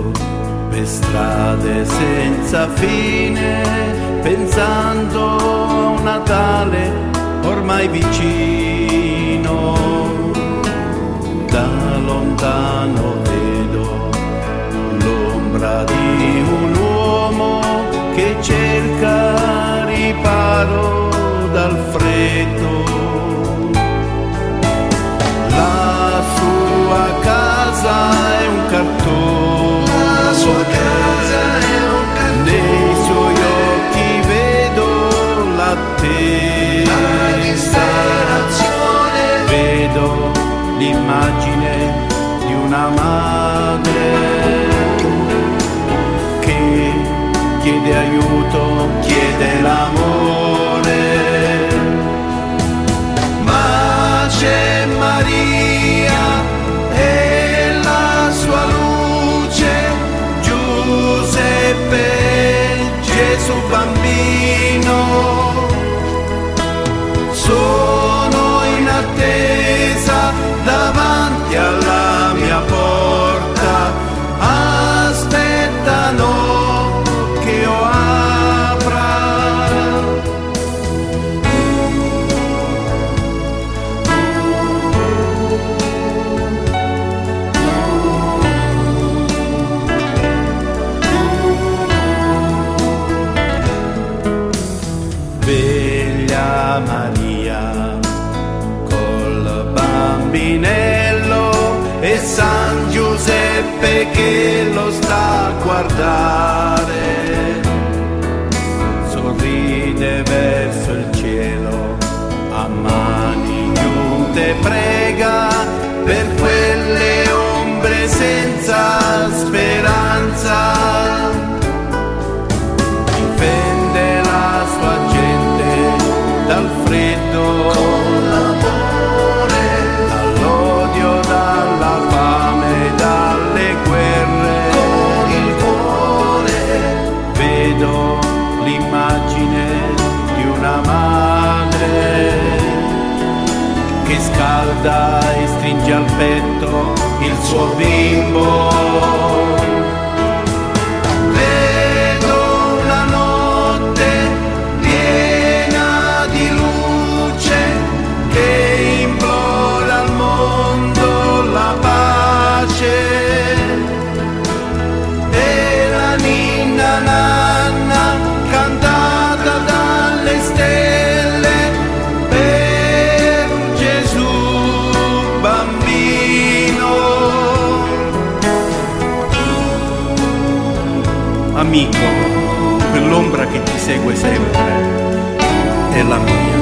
per strade senza fine, pensando a un Natale ormai vicino. Da lontano vedo l'ombra di un uomo che cerca riparo dal freddo. La sua casa è un cartone, la sua casa è un cartone, nei suoi occhi vedo l'attesa, vedo l'immagine di una madre che chiede aiuto, chiede l'amore. Ma c'è Maria e la sua luce, Giuseppe, Gesù bambino, sono in attesa davanti alla mia porta, aspettano che io apra. Sveglia Maria col bambinello e San Giuseppe che lo sta a guardare, sorride verso il cielo, a mani giunte prega per quelle ombre senza speranza. Difende la sua gente dal freddo, con l'amore, dall'odio, dalla fame, dalle guerre. con il cuore, Vedo l'immagine di una madre che scalda e stringe al petto il suo bimbo. Vedo la notte piena di luce che implora al mondo la pace, e la ninna nanna cantata dalle stelle per Gesù bambino. Amico, quell'ombra che ti segue sempre è la mia.